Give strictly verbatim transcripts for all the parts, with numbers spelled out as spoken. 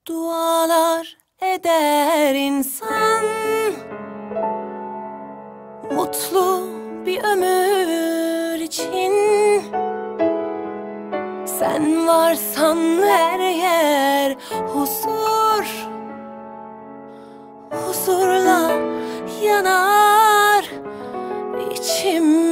Dualar eder insan, mutlu bir ömür için. Sen varsan her yer huzur, huzurla yanar içim.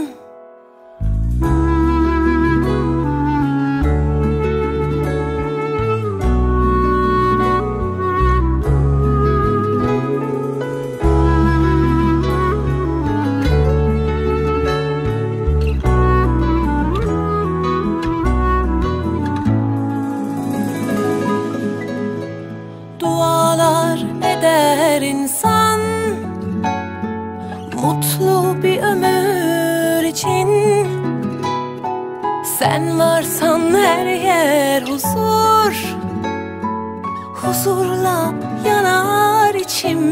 Dualar eder insan, mutlu bir ömür için. Sen varsan her yer huzur, huzurla yanar içim.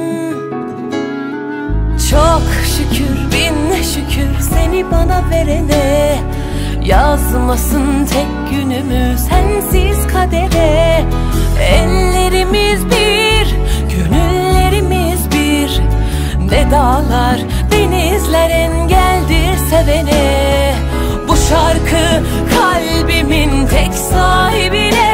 Çok şükür, bin şükür seni bana verene. Yazmasın tek günümü sensiz kadere. Ellerimiz bir, gönüllerimiz bir. Ne dağlar, denizler engeldir sevene. Bu şarkı kalbimin tek sahibine.